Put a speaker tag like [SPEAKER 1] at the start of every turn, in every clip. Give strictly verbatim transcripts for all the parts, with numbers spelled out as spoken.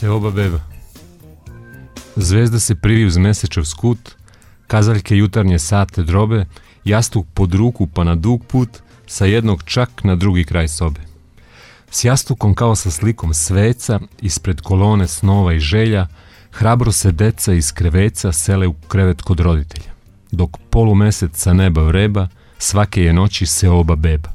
[SPEAKER 1] Seoba beba. Zvezda se privi uz mesečev skut, kazaljke jutarnje sate drobe, jastuk pod ruku pa na dug put, sa jednog čak na drugi kraj sobe. S jastukom kao sa slikom sveca, ispred kolone snova i želja, hrabro se deca iz kreveca sele u krevet kod roditelja, dok polumesec sa neba vreba, svake je noći Seoba beba.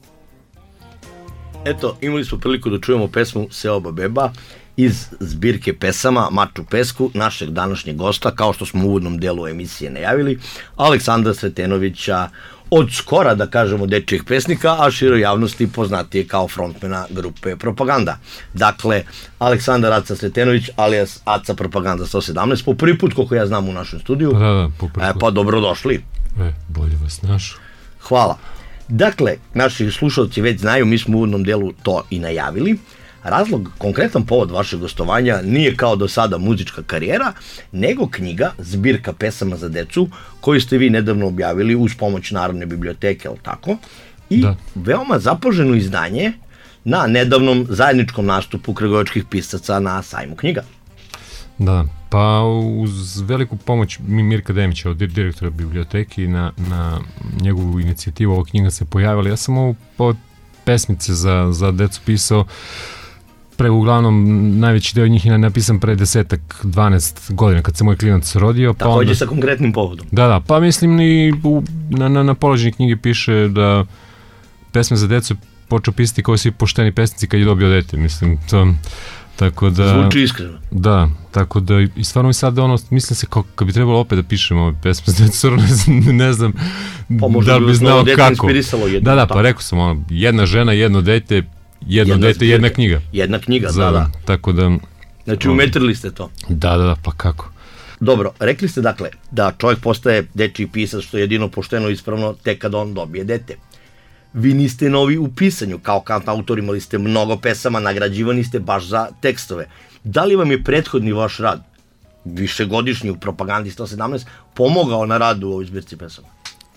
[SPEAKER 2] Eto, imali smo priliku da čujemo pesmu Seoba beba iz zbirke pesama Mač u pesku našeg današnjeg gosta, kao što smo u uvodnom delu emisije najavili, Aleksandra Sretenovića, od skora, da kažemo, dečijih pesnika, a široj javnosti poznatije kao frontmena grupe Propaganda. Dakle, Aleksandar Aca Sretenović, alias Aca Propaganda sto sedamnaest, po prvi put, koliko ja znam, u našem studiju.
[SPEAKER 1] Da, da, po prvi put.
[SPEAKER 2] E, pa dobrodošli.
[SPEAKER 1] E, bolje vas našao.
[SPEAKER 2] Hvala. Dakle, naši slušalci već znaju, mi smo u uvodnom delu to i najavili. Razlog, konkretan povod vašeg gostovanja nije kao do sada muzička karijera, nego knjiga, zbirka pesama za decu, koju ste vi nedavno objavili uz pomoć Narodne biblioteke, ali tako? I da. Veoma zapaženo izdanje na nedavnom zajedničkom nastupu kragujevačkih pisaca na sajmu knjiga.
[SPEAKER 1] Da, pa uz veliku pomoć Mirka Demića, od direktora biblioteke, na, na njegovu inicijativu ova knjiga se pojavila. Ja sam ovo po pesmice za, za decu pisao pre, uglavnom, najveći deo njih je napisan pre desetak, dvanaest godina, kad se moj klinac rodio. Pa
[SPEAKER 2] takođe
[SPEAKER 1] onda,
[SPEAKER 2] sa konkretnim povodom.
[SPEAKER 1] Da, da, pa mislim i u, na, na, na položini knjige piše da pesme za decu počeo pisati kao svi pošteni pesnici kad je dobio dete, mislim, to, tako da...
[SPEAKER 2] Zvuči iskreno.
[SPEAKER 1] Da, tako da, i stvarno mi sad ono, mislim se kao kad bi trebalo opet da pišem ove pesme za decu, ne, ne znam
[SPEAKER 2] pa
[SPEAKER 1] da li bi znao kako.
[SPEAKER 2] Jedno,
[SPEAKER 1] da, da, pa rekao sam ono, jedna žena, jedno dete, jedno jedna dete, jedna knjiga.
[SPEAKER 2] Jedna knjiga,
[SPEAKER 1] za,
[SPEAKER 2] da, da.
[SPEAKER 1] Tako da...
[SPEAKER 2] Znači, umetrili ste to.
[SPEAKER 1] Da, da, da, pa kako.
[SPEAKER 2] Dobro, rekli ste dakle da čovjek postaje dečiji pisac, što je jedino pošteno ispravno tek kad on dobije dete. Vi niste novi u pisanju, kao kantautor imali ste mnogo pesama, nagrađivani ste baš za tekstove. Da li vam je prethodni vaš rad, višegodišnji u Propagandi sto sedamnaest, pomogao na radu u ovoj zbirci pesama?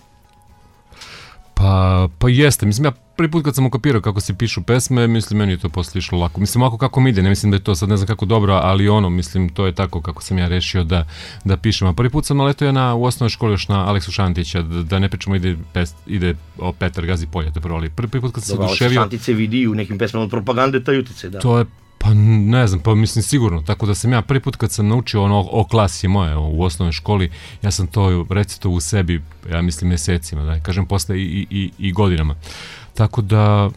[SPEAKER 1] Pa, pa jeste, mislim, ja prvi put kad sam ukapirao kako se pišu pesme, mislim, meni je to posle išlo lako. Mislim, ovako kako mi ide, ne mislim da je to sad ne znam kako dobro, ali ono, mislim, to je tako kako sam ja rešio da, da pišem. A prvi put sam naletao ja na, u osnovnoj školi još na Aleksu Šantića, da, da ne pričamo ide, pes, ide o Petar Gazi Polja, to prvo, ali prvi, prvi put kad sam se oduševio...
[SPEAKER 2] Dobro, Aleks Šantić se vidi u nekim pesmama od Propagande, taj utjecaj, da.
[SPEAKER 1] To je, pa ne znam, pa mislim sigurno, tako da sam ja prvi put kad sam naučio ono o klasi moje u osnovnoj školi, ja sam to recito u sebi, ja mislim mesecima, da kažem, posle i, i, i godinama. Tako da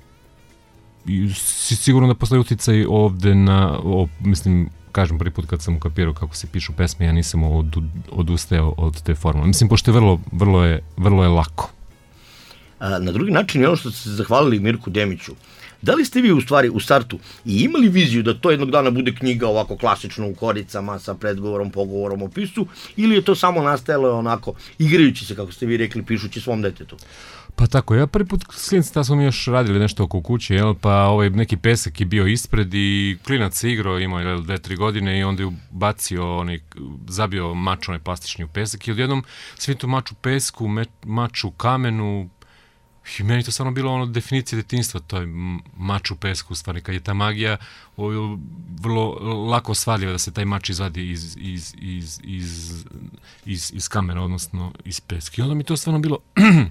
[SPEAKER 1] i, sigurno da postoji uticaj ovde na, o, mislim, kažem, prvi put kad sam ukapirao kako se pišu pesme, ja nisam od, odustao od te formule. Mislim, pošto je vrlo, vrlo je, vrlo je lako.
[SPEAKER 2] A, na drugi način je ono što ste se zahvalili Mirku Demiću. Da li ste vi u stvari u startu i imali viziju da to jednog dana bude knjiga ovako klasično u koricama sa predgovorom, pogovorom o pisu, ili je to samo nastajalo onako igrajući se, kako ste vi rekli, pišući svom detetu?
[SPEAKER 1] Pa tako, ja prvi put s klinicom tada smo mi još radili nešto oko kuće, jel, pa ovaj neki pesak je bio ispred i klinac se igrao, imao je dve, tri godine i onda je bacio, onaj, zabio mač onaj plastični u pesak i odjednom svi tu mač u pesku, me, mač u kamenu, i meni to stvarno bilo ono definicija detinjstva, to je mač u pesku, u stvari, kad je ta magija o, vrlo lako osvadljiva da se taj mač izvadi iz, iz, iz, iz, iz, iz kamena, odnosno iz peska. I onda mi to stvarno bilo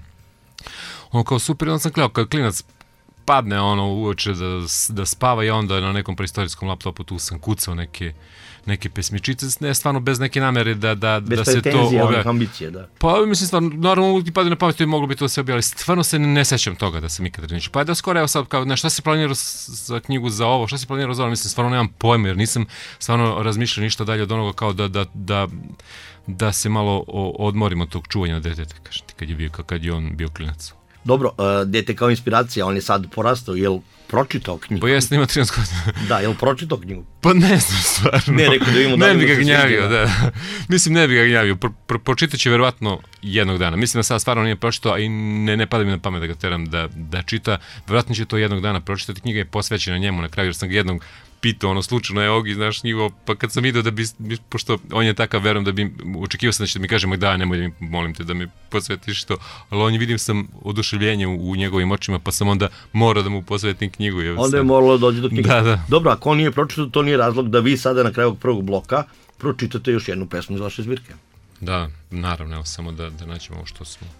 [SPEAKER 1] ono kao super, onda sam gledao kad klinac padne ono uoče da, da spava i onda na nekom preistorijskom laptopu tu sam kucao neke neke pesmičice, ne, stvarno bez neke namere da, da,
[SPEAKER 2] bez
[SPEAKER 1] da se to...
[SPEAKER 2] Bez pretenzija, onih ambicije, da.
[SPEAKER 1] Pa, mislim, stvarno, naravno, ti padaju na pamet, to je moglo bi to sve objavili, stvarno se ne, ne sećam toga da sam ikada ništa. Pa je da skoro, evo sad, kao, ne, šta si planirao za knjigu za ovo, šta si planirao za ovo, mislim, stvarno nemam pojma, jer nisam stvarno razmišljao ništa dalje od onoga kao da, da, da, da se malo odmorimo od tog čuvanja deteta, kažem ti, kad je, bio, kad je on bio klinac.
[SPEAKER 2] Dobro, uh, dete kao inspiracija, on je sad porastao, je li pročitao knjigu?
[SPEAKER 1] Pa jesam, ima trinaest godina.
[SPEAKER 2] Da, je li pročitao knjigu?
[SPEAKER 1] Pa ne znam, stvarno.
[SPEAKER 2] Ne, rekao da imamo da
[SPEAKER 1] ne bi ga gnjavio, da. Mislim, ne bi ga gnjavio. Pro, pro, pročitat će verovatno jednog dana. Mislim da sad stvarno nije pročitao, a i ne, ne pada mi na pamet da ga teram da, da čita. Verovatno će to jednog dana pročitati. Knjiga je posvećena njemu na kraju, jer sam ga jednog pitao, ono, slučajno je Ogi, znaš, njivo, pa kad sam vidio da bi, pošto on je takav, verujem da bi, očekivao sam da će da mi kaže, da, nemoj da mi, molim te da mi posvetiš to, ali on je, vidim sam oduševljenje u, u njegovim očima, pa sam onda morao da mu posvetim knjigu. Je
[SPEAKER 2] onda je moralo da dođe do knjige.
[SPEAKER 1] Da, da.
[SPEAKER 2] Dobro, ako on nije pročitao, to nije razlog da vi sada na kraju prvog bloka pročitate još jednu pesmu iz vaše zbirke.
[SPEAKER 1] Da, naravno, evo samo da, da naćemo ovo što smo.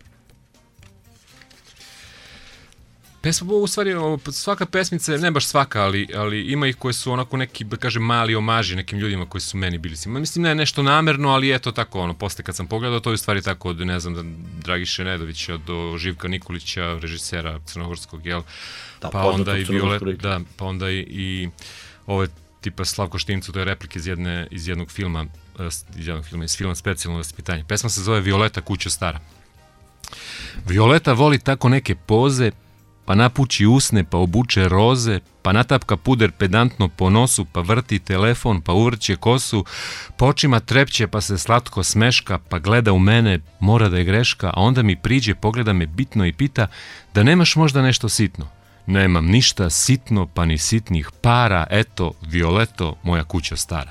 [SPEAKER 1] Pesma, u stvari, svaka pesmica, ne baš svaka, ali, ali ima ih koje su onako neki, da kažem, mali omaži nekim ljudima koji su meni bili. Mislim, ne nešto namerno, ali eto tako, ono, posle kad sam pogledao, to je u stvari tako od, ne znam, Dragiše Nedovića do Živka Nikolića, režisera crnogorskog, jel?
[SPEAKER 2] Da,
[SPEAKER 1] pa onda i Violet, da, pa onda i, i ove tipa Slavko Štimcu, to je replik iz, jedne, iz jednog filma, iz jednog filma, iz filma Specijalno vaspitanje. Pesma se zove Violeta kuća stara. Violeta voli tako neke poze, pa napuči usne, pa obuče roze, pa natapka puder pedantno po nosu, pa vrti telefon, pa uvrće kosu, po očima trepće, pa se slatko smeška, pa gleda u mene, mora da je greška, a onda mi priđe, pogleda me bitno i pita da nemaš možda nešto sitno. Nemam ništa sitno, pa ni sitnih para, eto, Violeto, moja kuća stara.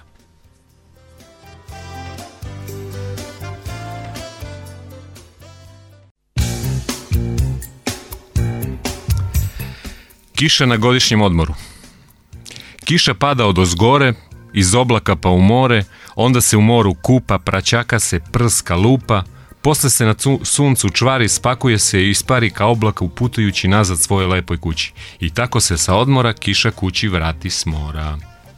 [SPEAKER 1] Kiša na godišnjem odmoru. Kiša pada od ozgore, iz oblaka pa u more, onda se u moru kupa, praćaka se, prska, lupa, posle se na suncu čvari, spakuje se i ispari kao oblaka uputujući nazad svojoj lepoj kući. I tako se sa odmora kiša kući vrati s mora.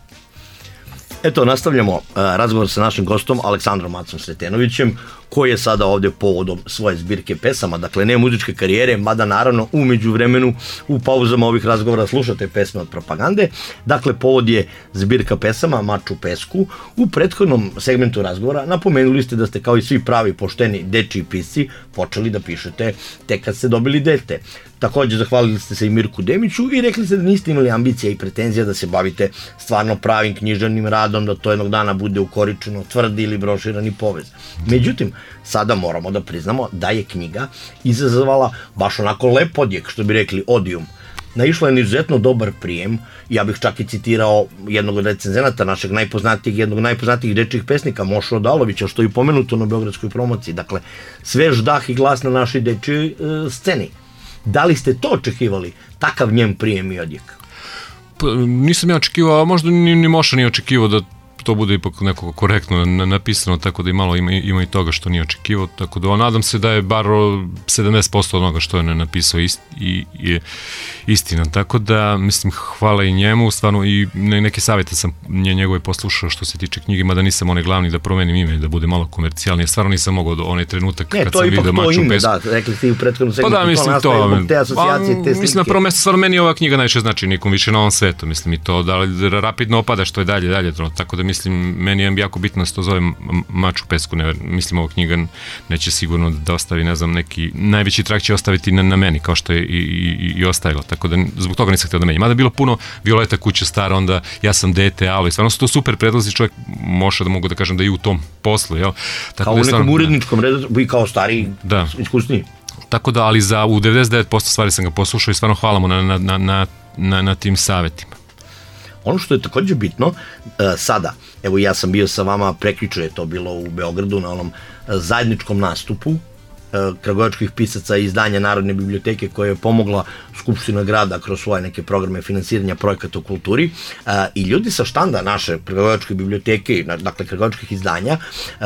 [SPEAKER 2] Eto, nastavljamo uh, razgovor sa našim gostom Aleksandrom Macom Sretenovićem, koji je sada ovdje povodom svoje zbirke pesama, dakle ne muzičke karijere, mada naravno u međuvremenu u pauzama ovih razgovora slušate pesme od Propagande. Dakle, povod je zbirka pesama Mač u pesku. U prethodnom segmentu razgovora napomenuli ste da ste kao i svi pravi pošteni dečiji pisci počeli da pišete tek kad ste dobili dete. Također zahvalili ste se i Mirku Demiću i rekli ste da niste imali ambicija i pretenzija da se bavite stvarno pravim književnim radom, da to jednog dana bude ukoričeno, tvrdi ili broširani povez. Međutim, sada moramo da priznamo da je knjiga izazvala baš onako lep odjek, što bi rekli odijum. Naišla je na izuzetno dobar prijem, ja bih čak i citirao jednog od recenzenata, našeg najpoznatijeg, jednog najpoznatijih dečjih pesnika, Mošu Odalovića, što je pomenuto na beogradskoj promociji. Dakle, svež dah i glas na našoj dečjoj e, sceni. Da li ste to očekivali, takav njen prijem i odjek?
[SPEAKER 1] Pa, nisam ja očekivao, a možda ni, ni Moša nije očekivao da to bude ipak nekako korektno napisano, tako da i malo ima, ima i toga što nije očekivao, tako da nadam se da je bar sedamdeset posto onoga što je napisao ist, i, i istina, tako da mislim hvala i njemu, stvarno i neke savjete sam njegove poslušao što se tiče knjige, mada nisam onaj glavni da promenim ime, da bude malo komercijalnije, stvarno nisam mogao do onaj trenutak
[SPEAKER 2] ne,
[SPEAKER 1] kad sam vidio Mač u pesku.
[SPEAKER 2] Da, rekli ste i u prethodnom segmentu,
[SPEAKER 1] pa da, mislim,
[SPEAKER 2] to nastaje zbog te asocijacije,
[SPEAKER 1] a,
[SPEAKER 2] te slike.
[SPEAKER 1] Mislim, na prvo mjesto, stvarno meni ova knjiga najviše znači nikom više na ovom svetu, mislim i to da li rapidno opada što je dalje, dalje, tako da mislim, meni je jako bitno da se to zove Mač u pesku, ne, mislim ova knjiga neće sigurno da ostavi, ne znam, neki najveći trak će ostaviti na, na meni, kao što je i, i, i ostavilo, tako da zbog toga nisam htio da menjam. Mada bilo puno Violeta kuća stara, onda ja sam dete, ali stvarno su to super predlozi, čovjek može da mogu da kažem da i u tom poslu, jel? Tako
[SPEAKER 2] kao
[SPEAKER 1] da
[SPEAKER 2] u nekom
[SPEAKER 1] stvarno,
[SPEAKER 2] uredničkom redu, vi kao stariji, da, iskusniji.
[SPEAKER 1] Tako da, ali za u devedeset devet posto stvari sam ga poslušao i stvarno hvala mu na, na, na, na, na, na tim savjetima.
[SPEAKER 2] Ono što je također bitno, sada, evo ja sam bio sa vama, prekjuče je to bilo u Beogradu na onom zajedničkom nastupu kragujevačkih pisaca i izdanja Narodne biblioteke koja je pomogla Skupština grada kroz svoje neke programe finansiranja projekata u kulturi i ljudi sa štanda naše kragujevačke biblioteke, dakle kragujevačkih izdanja,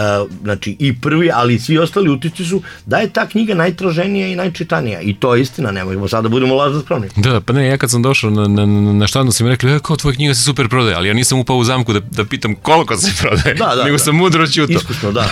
[SPEAKER 2] znači i prvi, ali i svi ostali utisci su da je ta knjiga najtraženija i najčitanija i to je istina, nemojmo sada da budemo lažno skromni.
[SPEAKER 1] Da, pa ne, ja kad sam došao na, na, na štandu si mi rekli, e, kao tvoja knjiga se super prodaje, ali ja nisam upao u zamku da, da pitam koliko se prodaje,
[SPEAKER 2] da, da,
[SPEAKER 1] nego
[SPEAKER 2] da.
[SPEAKER 1] sam mudro čuto.
[SPEAKER 2] Iskusno, da.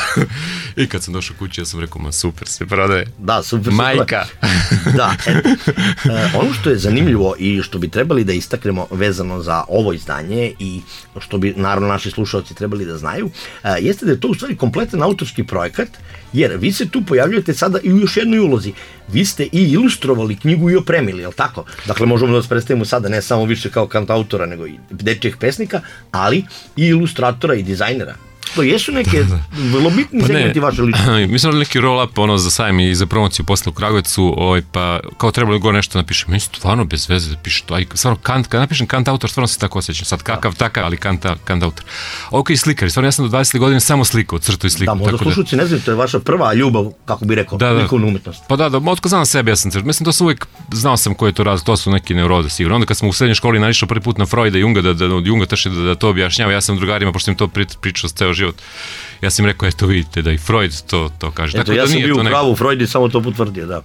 [SPEAKER 1] I kad sam došao kući, ja sam rekao, ma super se prodaje.
[SPEAKER 2] Da, super.
[SPEAKER 1] Majka.
[SPEAKER 2] Da, et, e, ono što je zanimljivo i što bi trebali da istaknemo vezano za ovo izdanje i što bi naravno naši slušalci trebali da znaju, e, jeste da je to u stvari kompletan autorski projekat, jer vi se tu pojavljujete sada i u još jednoj ulozi. Vi ste i ilustrovali knjigu i opremili, je li tako? Dakle, možemo da vas predstavimo sada ne samo više kao kantautora, nego i dečjeg pesnika, ali i ilustratora i dizajnera. To jesu neke vrlo bitni pa segmenti vaše ličnosti.
[SPEAKER 1] Mi smo neki roll-up ono, za sajam i za promociju posle u Kragujevcu, ovaj, pa kao trebalo gore nešto napišem. Meni stvarno bez veze da piše to. Aj, stvarno, kant, kad napišem kant autor, stvarno se tako osjećam. Sad kakav, takav, ali kant, kant autor. Ok, slikar. Stvarno, ja sam do dvadesete godine samo slikao, crtu i sliku.
[SPEAKER 2] Da, možda slušalci ne znaju, to je vaša prva ljubav, kako bi rekao,
[SPEAKER 1] da,
[SPEAKER 2] likovnu umetnost.
[SPEAKER 1] Pa da, da, otko znam sebe, ja sam crtu. Mislim, to su uvijek, znao sam koji je to razlog, to su neki neuroze, sigurno. Onda kad smo u srednjoj školi naišao prvi put na Freuda i Junga, da, da, od Junga trši da, da to objašnjava, ja sam drugarima, pošto im to pričao ceo život. Ja sam im rekao, eto vidite da i Freud to, to kaže.
[SPEAKER 2] Eto, tako ja da sam bio u pravu, Freud je samo to potvrdio, da.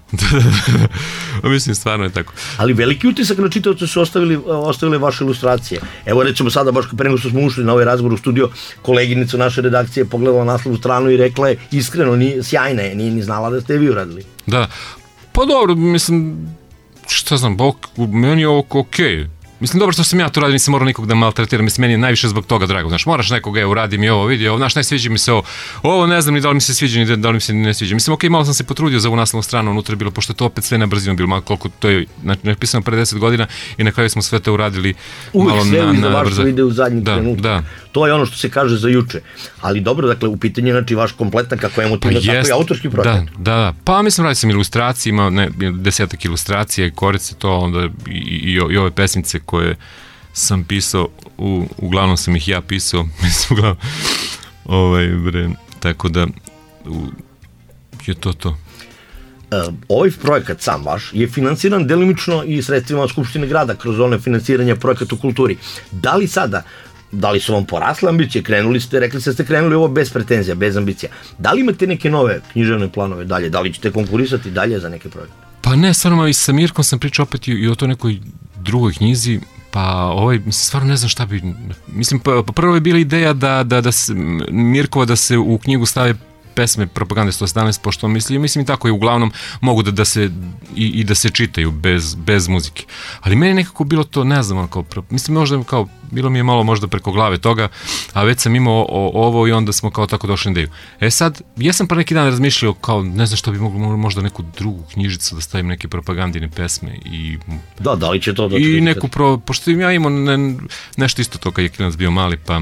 [SPEAKER 1] Mislim, stvarno je tako.
[SPEAKER 2] Ali veliki utisak na čitavce su ostavili, ostavile vaše ilustracije. Evo recimo sada, baš pre nego što smo ušli na ovaj razgovor u studio, koleginica naše redakcije pogledala naslovnu stranu i rekla je, iskreno, ni, sjajna je, nije ni znala da ste vi uradili.
[SPEAKER 1] Da, pa dobro, mislim, šta znam, ok, meni je ovo okej. Okay. Mislim, dobro što sam ja to radio, nisam morao nikog da maltretiram, mislim, meni je najviše zbog toga drago, znaš, moraš nekoga, evo, radi mi ovo, vidi, ovo, znaš, ne sviđa mi se ovo, ovo ne znam ni da li mi se sviđa, ni da li mi se ne sviđa. Mislim, okej, okay, malo sam se potrudio za ovu naslovnu stranu, unutra je bilo, pošto je to opet sve na brzinu bilo, malo koliko to je, znači, napisano pre deset godina i na kraju smo sve to uradili
[SPEAKER 2] uvijek
[SPEAKER 1] malo
[SPEAKER 2] na, na, na
[SPEAKER 1] brzo.
[SPEAKER 2] Uvijek sve ide u zadnji
[SPEAKER 1] da,
[SPEAKER 2] trenutku.
[SPEAKER 1] Da.
[SPEAKER 2] To je ono što se kaže za juče. Ali dobro, dakle, u pitanju je, znači, vaš kompletan, kako emotivno, pa tako i autorski projekat.
[SPEAKER 1] Da, da, da. Pa mislim, radi sam ilustracije, imao ne, desetak ilustracija i korice to, onda i, i, i ove pesmice koje sam pisao, u, uglavnom sam ih ja pisao, mislim, uglavnom, ovaj, bre, tako da, u, je to to.
[SPEAKER 2] Uh, ovaj projekat sam vaš je finansiran delimično i sredstvima Skupštine grada kroz one finansiranja projekata u kulturi. Da li sada, da li su vam porasle ambicije, krenuli ste, rekli ste ste krenuli ovo bez pretenzija, bez ambicija. Da li imate neke nove književne planove dalje, da li ćete konkurisati dalje za neke projekte?
[SPEAKER 1] Pa ne, stvarno, i sa Mirkom sam pričao opet i, i o to nekoj drugoj knjizi. Pa ovaj, mislim, stvarno ne znam šta bi, mislim, pa, prvo je bila ideja da, da, da se, Mirkova da se u knjigu stave pesme propagande sto sedamnaest, pošto misli, mislim i tako i uglavnom mogu da, da se i, i da se čitaju bez, bez muzike. Ali meni nekako bilo to, ne znam, kao, mislim možda kao, bilo mi je malo možda preko glave toga, a već sam imao o, ovo i onda smo kao tako došli na ideju. E sad, jesam pa neki dan razmišljao kao, ne znam što bi moglo možda neku drugu knjižicu da stavim neke propagandine pesme i...
[SPEAKER 2] Da, da li će to da
[SPEAKER 1] i neku, pro, pošto ja imao ne, nešto isto to kad je klinac bio mali, pa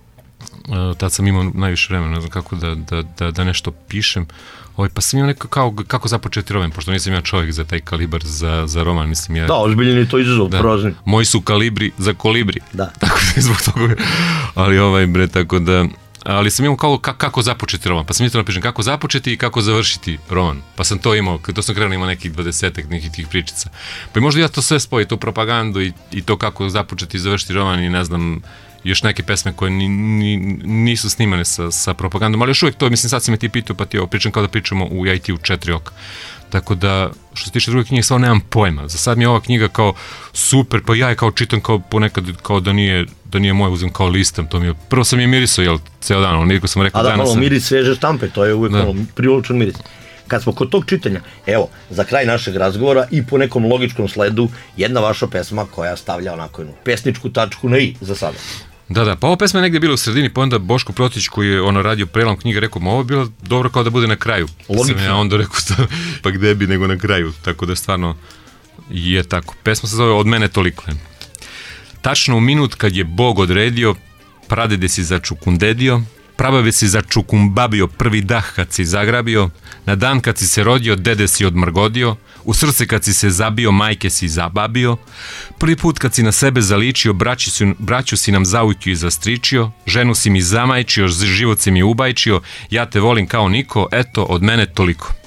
[SPEAKER 1] Uh, tad sam imao najviše vremena, ne znam kako da, da, da, da nešto pišem, ovaj, pa sam imao neko kao, kako započeti roman, pošto nisam ja čovjek za taj kalibar, za, za roman, mislim ja...
[SPEAKER 2] Da, ozbiljen je to izazov,
[SPEAKER 1] da,
[SPEAKER 2] prozni.
[SPEAKER 1] Moji su kalibri za kolibri,
[SPEAKER 2] da.
[SPEAKER 1] Tako da je zbog toga, ali ovaj bre, tako da... Ali sam imao kao kako započeti roman, pa sam isto napišem kako započeti i kako završiti roman, pa sam to imao, to sam krenuo imao nekih dvadesetak nekih tih pričica, pa možda ja to sve spojiti, tu propagandu i, i to kako započeti i završiti roman i ne znam, još neke pesme koje ni, ni, nisu snimane sa, sa propagandom, ali još uvijek to, mislim, sad si me ti pitao, pa ti ovo pričam kao da pričamo u I T u četiri oka. Tako da, što se tiče druge knjige, stvarno nemam pojma. Za sad mi je ova knjiga kao super, pa ja je kao čitam kao ponekad kao da nije, da nije moje, uzem kao listam, to mi je, prvo sam je mirisao, jel, ceo dan, ono, sam rekao
[SPEAKER 2] danas. A da, malo
[SPEAKER 1] sam...
[SPEAKER 2] miris sveže štampe, to je uvijek malo privlačan miris. Kad smo kod tog čitanja, evo, za kraj našeg razgovora i po nekom logičkom sledu, jedna vaša pesma koja stavlja onako jednu pesničku tačku na i za sada.
[SPEAKER 1] Da, da, pa ova pesma je negdje bila u sredini, pa onda Boško Protić koji je ono radio prelam knjige, rekao, ma ovo je bilo dobro kao da bude na kraju.
[SPEAKER 2] Logično.
[SPEAKER 1] Sam ja onda rekao, pa gde bi nego na kraju, tako da stvarno je tako. Pesma se zove Od mene toliko. Tačno u minut kad je Bog odredio, pradede si začukundedio, prabave si začukumbabio prvi dah kad si zagrabio, na dan kad si se rodio, dede si odmrgodio, u srce kad si se zabio, majke si zababio, prvi put kad si na sebe zaličio, braću si, braću si nam zaujtio i zastričio, ženu si mi zamajčio, život si mi ubajčio, ja te volim kao niko, eto, od mene toliko.